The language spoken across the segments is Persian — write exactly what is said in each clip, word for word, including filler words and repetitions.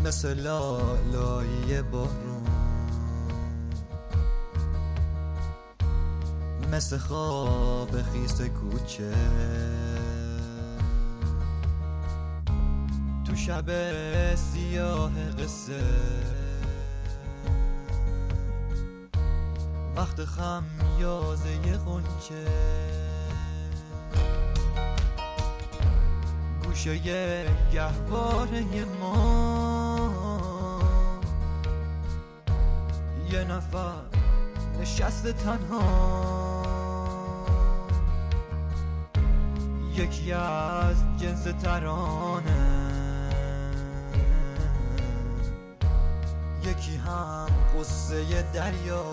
مثل لالایی بارون، مثل خواب خیس کوچه تو شب سیاه قصه، وقت خمیازه غنچه گوشه گهواره ما، یه نفر نشست تنها، یکی از جنس ترانه، یکی هم قصه دریا.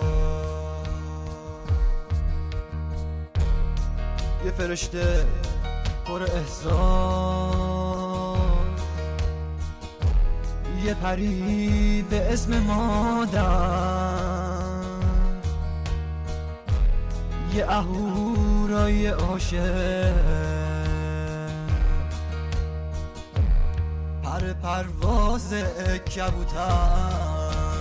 یه فرشته پر احساس، یه پری به اسم مادر، یه اهورای عاشق، پر پرواز کبوتر.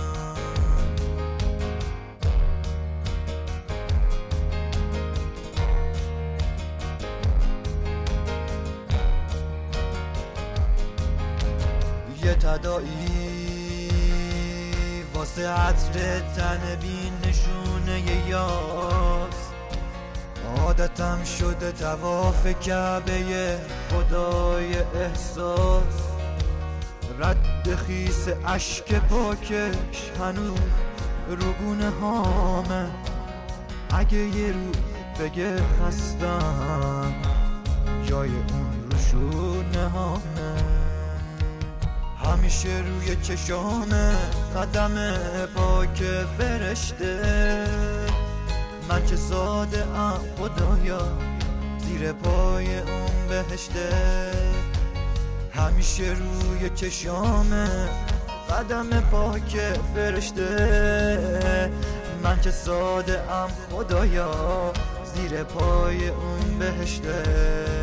یه تدائی واسه عطر تن بی نشونه یاس، عادتم شده طواف کعبه خدای احساس، رد خیس اشک پاکش هنوز روگونه هامه، اگه یه روز بگه خستم جای اون رو شونه هامه، همیشه روی چشامه قدم پاک فرشته، من که ساده ام خدایا زیر پای اون بهشته، همیشه روی چشامه قدم پاک فرشته، من که ساده ام خدایا زیر پای اون بهشته.